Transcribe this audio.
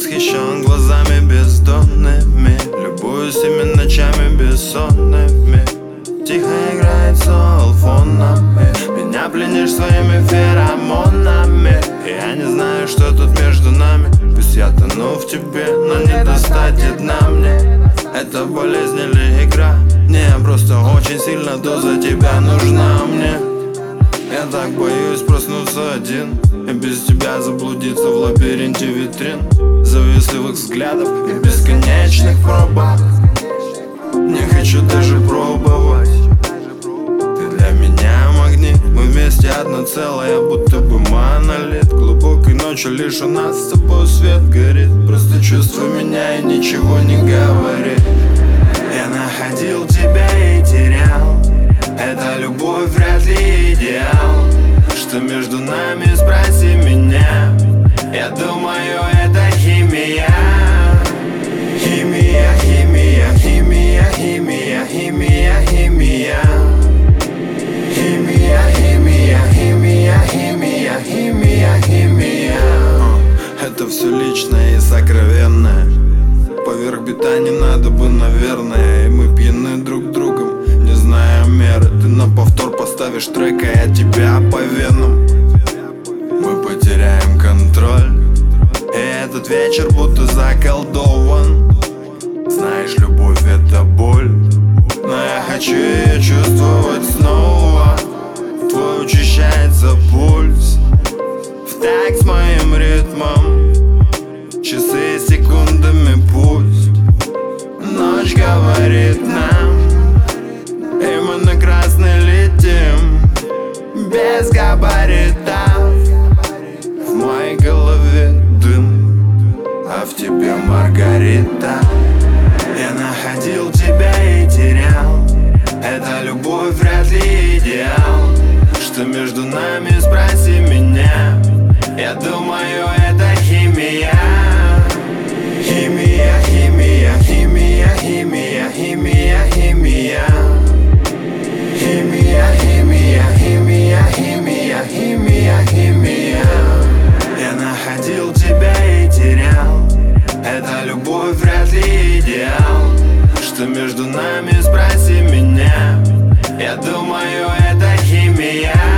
восхищен глазами бездонными, любуюсь ими ночами бессонными. Тихо играет сол фонами, меня пленишь своими феромонами. Я не знаю, что тут между нами, пусть я тону в тебе, но не достать дна мне. Это болезнь или игра? Не, просто очень сильно доза тебя нужна мне. Я так боюсь проснуться один и без тебя заблудиться в лабиринте витрин, завистливых взглядов и бесконечных пробок. Не хочу даже пробовать. Ты для меня магнит, мы вместе одно целое, будто бы монолит. Глубокой ночью лишь у нас с тобой свет горит. Просто чувствуй меня и ничего не говори. Я находил тебя и терял. Эта любовь вряд ли идеал. Что между нами, спроси меня. Я думаю, это химия. Химия, химия, химия, химия, химия, химия. Химия, химия, химия, химия, химия, химия. Это все личное и сокровенное. Поверх бита не надо бы, наверное. И мы пьяны друг другом, не зная меры. Ты на повтор поставишь трек, а я тебя по венам. Мы потеряем контроль, и этот вечер будто заколдован. Знаешь, любовь это боль, но я хочу ее чувствовать снова. Твой учащается пульс в такт с моим ритмом. Часы секундами пусть ночь говорит нам, и мы на красный летим без габаритов. В моей голове дым, а в тебе Маргарита. Я находил тебя и терял. Эта любовь вряд ли идеал. Что между нами, спроси меня. Я думаю, это химия. Химия, химия, химия, химия, химия, химия. Химия, химия, химия, химия, химия, химия. Я находил тебя и терял. Эта любовь вряд ли идеал. Что между нами, спроси меня. Я думаю, это химия.